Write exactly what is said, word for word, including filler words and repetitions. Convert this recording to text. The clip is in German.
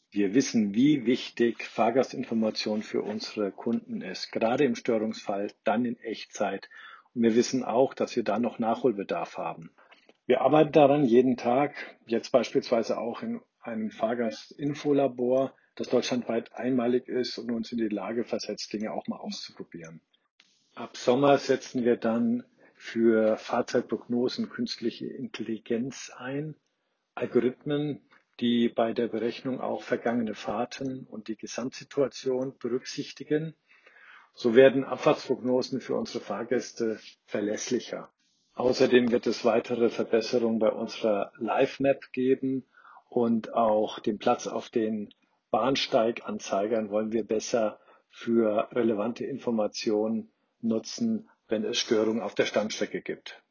Wir wissen, wie wichtig Fahrgastinformation für unsere Kunden ist, gerade im Störungsfall, dann in Echtzeit. Und wir wissen auch, dass wir da noch Nachholbedarf haben. Wir arbeiten daran jeden Tag, jetzt beispielsweise auch in einem Fahrgastinfolabor, das deutschlandweit einmalig ist und uns in die Lage versetzt, Dinge auch mal auszuprobieren. Ab Sommer setzen wir dann für Fahrzeugprognosen künstliche Intelligenz ein, Algorithmen, die bei der Berechnung auch vergangene Fahrten und die Gesamtsituation berücksichtigen. So werden Abfahrtsprognosen für unsere Fahrgäste verlässlicher. Außerdem wird es weitere Verbesserungen bei unserer Live-Map geben und auch den Platz auf den Bahnsteiganzeigern wollen wir besser für relevante Informationen nutzen, wenn es Störungen auf der Stammstrecke gibt.